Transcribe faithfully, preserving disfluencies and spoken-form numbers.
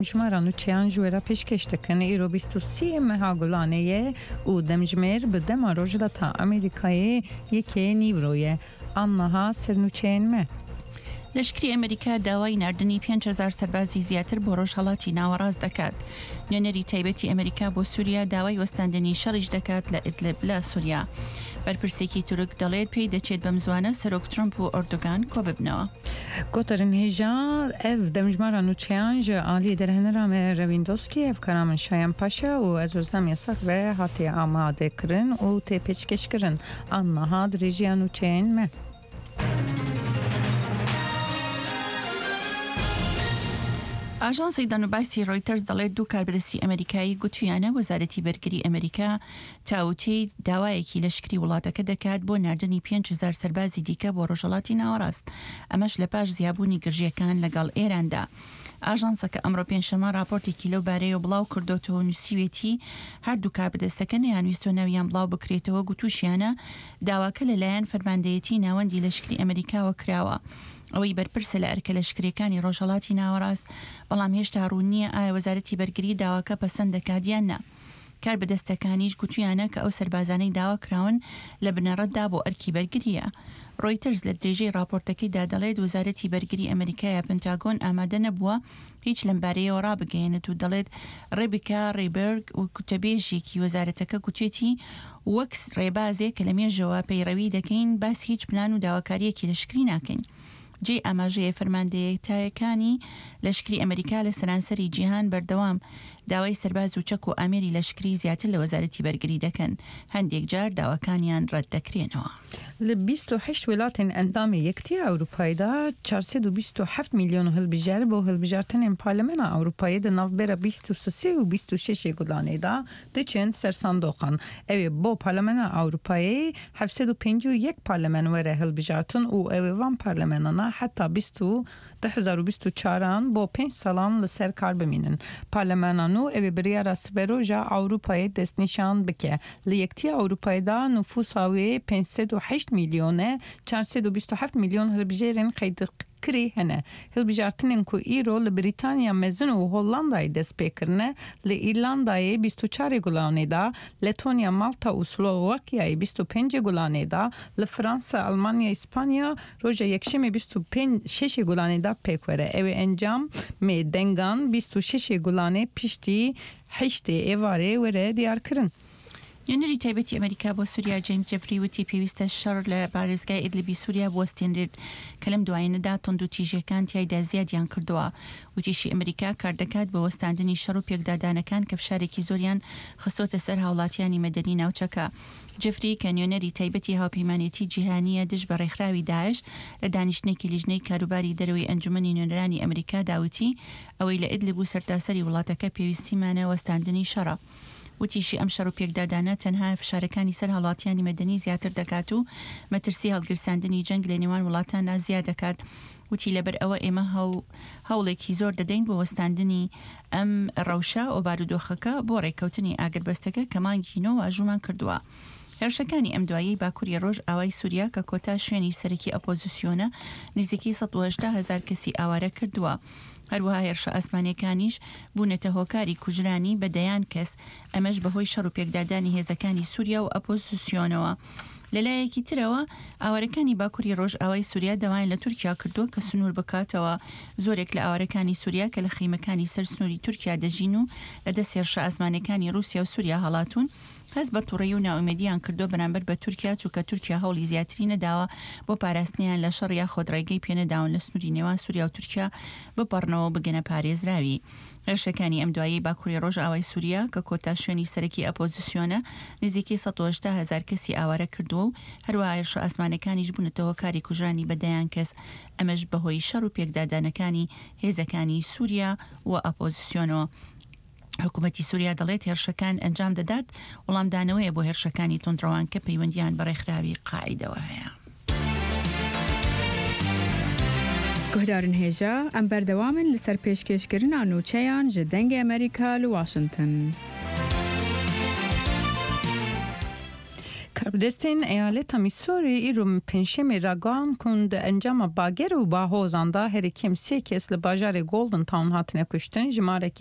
دمجمارا نوچیان جویرا پیشکش دکن ایرو بیست و سی مها گلانه و دمجمیر به دم روجلتا امریکایی یکی نیورویه آنها سرنوچین مه. لشکری ئەمریکا داوای نردنی پێنج هەزار سەربازی زیاتر بۆ ڕۆژهەڵاتی ناوەڕاست دەکات. نوێنەری تایبەتی ئەمریکا بۆ سووریا داوای وەستاندنی شەڕیش دەکات لە ئیدلب لە سووریا. بەرپرسێکی تورک دەڵێت پێی دەچێت بەم زوانە سەرۆک ترەمپ و ئۆردۆگان کۆ ببنەوە. گوترن هێژا ئەف دەمژمارە نوچیان ژە ئالی دەرهێنەرامێ ڕەویندۆسکی ئەف کەرامن شایان پاشا و ئەزۆزەم یەسەق بێ هاتی ئامادەکردن و تێپێچکەشکردن ئانەها درێژیان نوچیان مە. ئاژانسی دانوباسی ڕۆیتەرز دەڵێت دوو کاربەدەستی ئەمریکایی گوتویانە وەزارەتی بەرگری ئەمریکا تاوتەی داوایەکی لەشکری وڵاتەکە دەکات بۆ نردنی پێنج هەزار سەربازی دیکە بۆ ڕۆژهەڵاتی ناوەڕاست، ئەمەش لە پاش زیابوونی گرژیەکان لەگەڵ ئێراندا. ئاژانسەکە ئەمڕۆ پێنجشەمە راپۆرتێکی لەو بارەیە بڵاو کردوتەوە نووسیوێتی هەردوو کاربەدەستەکە نەیانویستۆ ناویان بڵاو بکرێتەوە گوتوشیانە داواکە لەلایەن فەرماندەیەتی ناوەندی لەشکری ئەمریکاوە کراوە. ئەوەی بەرپرسە لە ئەرکە لەشکریەکانی ڕۆژهەڵاتی ناوەڕاست، بەڵام هێشتا ڕوون نییە ئایا وەزارەتی بەرگری داواکە پەسەند دەکات یان نا. کاربەدەستەکانیش گوتویانە کە ئەو سەربازانەی داوا کراون لە بنەڕەتدا بۆ ئەرکی بەرگریە. ڕۆیتەرز لە درێژەی راپۆرتەکەیدا دەڵێت وەزارەتی بەرگری ئەمریکایە پنتاگۆن ئامادە نەبووە هیچ لەم بارەیەوە ڕابگەێنێت و دەڵێت ڕێبیکا ڕێبەرگ و کوتەبێژێکی وەزارەتەکە گوتێتی وەک ڕێبازێک کە لە مێژەوە پەیڕەوی دەکەین باس هیچ پلان و داواکاریەکی لەشکری ناکەین. جێ ئاماژەیە فەرماندەیەکانی لەشکری ئەمریکا لە سەرانسەری جیهان بەردەوام داوای سەرباز و چەک و ئامێری لەشکری زیاتر لە وەزارەتی بەرگری دەکەن، هەندێک جار داواکانیان ڕەت دەکرێنەوە. لە بیست و هەشت وڵاتên ئەندامی یەکتیە ئەوروپایدا چارسێد و بیست و هەفت میلیۆن هەڵبژار بۆ هەڵبژارتنên پارلمێنا ئەوروپایê di navbera bîst û sê û bîst û şêşê gulanê da diçin ser sandoqan. Ew ê bo parlemena Ewropayê hevsed û pêncî û yek parlemen were hilbijartin û ew ê van parlemenana heta bîst û di hezar û bîst û çaran bo pênc salan li ser kar bimînin. Parlemena nû ew ê biryara siberoja Ewropayê destnîşan bike. Li Yektiya Ewropayê da nüfusa wê pênc sed û heşt milyonê çarsed û bîst û heft milyon hilbijêrên qeyd kirî hene. Hilbijartinên ku îro li Brîtanya mezin û Hollandayê dest pê kirine, li Îrlandayê bîst û çarê gulanê da, Letonya, Malta û Slovakyayê bîst û pêncê gulanê da, li Fransa, Almanya, İspanya roja yekşemê bîst û şêşê gulanê da pêk were. Ew ê encam mê dengan bîst û şêşê gulanê piştî heştê êvarê were diyar kirin. نوێنەری تایبەتی ئەمریکا بۆ سووریا جیمز جەفری وتی پێویستە شەڕ لە پارێزگای ئیدلیبی سووریا بوەستێنرێت کە لەم دوایینەدا تۆند و تیژەکان تیایدا زیادیان کردووە. وتیشی ئەمریکا کار دەکات بە وەستاندنی شەڕ و پێکدادانەکان کە فشارێکی زۆریان خستۆتە سەر هاوڵاتیانی مەدەنی ناوچەکە. جەفری کە نوێنەری تایبەتی هاوپەیمانێتی جیهانیە دژ بە ڕێکخراوی داعش لە دانیشتنێکی لیژنەی کاروباری دەرەوەی ئەنجومەنی نوێنەرانی ئەمریکا داوتی ئەوەی لە ئیدلیب و سەرتاسەری وڵاتەکە پێویستیمانە وەستاندنی شەڕە. وتیشی ئەم شەڕ و پێکدادانە تەنها فشارەکانی سەر هاوڵاتیانی مەدەنی زیاتر دەکات و مەترسی هەڵگرساندنی جەنگ لە نێوان وڵاتاندا زیاد دەکات. وتی لەبەر ئەوە ئێمە هەوڵێکی زۆر دەدەین بۆ وەستاندنی ئەم ڕەوشە و بارودۆخەکە بۆ ڕێککەوتنی ئاگربەستەکە کە مانگینەوە ئاژومان کردووە. هێرشەکانی ئەم دوایی باکووری ڕۆژ ئاوای سووریا کە کۆتا شوێنی سەرەکی ئەپۆزیسیۆنە نزیکی سەد و هەژدە هەزار کەسی ئاوارە کردووە. هەروەها هێرشە ئاسمانیەکانیش بوونەتە هۆکاری کوژرانی بەدەیان کەس، ئەمەش بەهۆی شەڕ و پێکدادانی هێزەکانی سووریا و ئەپۆزیسیۆنەوە. لەلایەکی ترەوە ئاوارەکانی باکووری ڕۆژ ئاوای سووریا دەوان لە تورکیا کردووە کە سنوور بکاتەوە. زۆرێک لە ئاوارەکانی سووریا کە لە خیمەکانی سەر سنووری تورکیا دەژین و لە دەست هێرشە ئاسمانەکانی رووسیا و سووریا هەڵاتون، هەز بە تووڕێی و ناومێدیان کردو بەرامبەر بە تورکیا چووکە تورکیا هەوڵی زیاتری نەداوە بۆ پاراستنیان لە شەڕ یا خۆدڕێگەی پێنەداون لە سنووری نێوان سووریا و تورکیا بپەڕنەوە بگەنە پارێزراوی. هێرشەکانی ئەم دوایی باکووری ڕۆژ ئاوای سووریا کە کۆتا شوێنی سەرەکی ئەپۆزیسیۆنە نزیکی سەد و هەژدە هەزار کەسی ئاوارە کردووە و هەروەها هێرشە ئاسمانەکانیش بوونەتەوە کاری کوژرانی بەدەیان کەس، ئەمەش بەهۆی شەڕ و پێکدادانەکانی هێزەکانی سووریا و ئەپۆزیسیۆنەوە. حکوومەتی سووریا دەڵێت هێرشەکان ئەنجام دەدات وەڵامدانەوەیە بۆ هێرشەکانی تۆندڕەوان کە پەیوەندیان بە ڕێکخراوی قاعیدەوە هەیە. گهدارن هێژە ئەم بەردەوامن لەسەر پێشکەشکردنا نوچەیان ji dengê Amerîka li Washington. کردستین ایالت میسوری ایرو پنجشنبه راگان کند انجام باگر و باهوزاندا هر کم سه کس لباجار گلدن تاون هاتنه کشتن جماره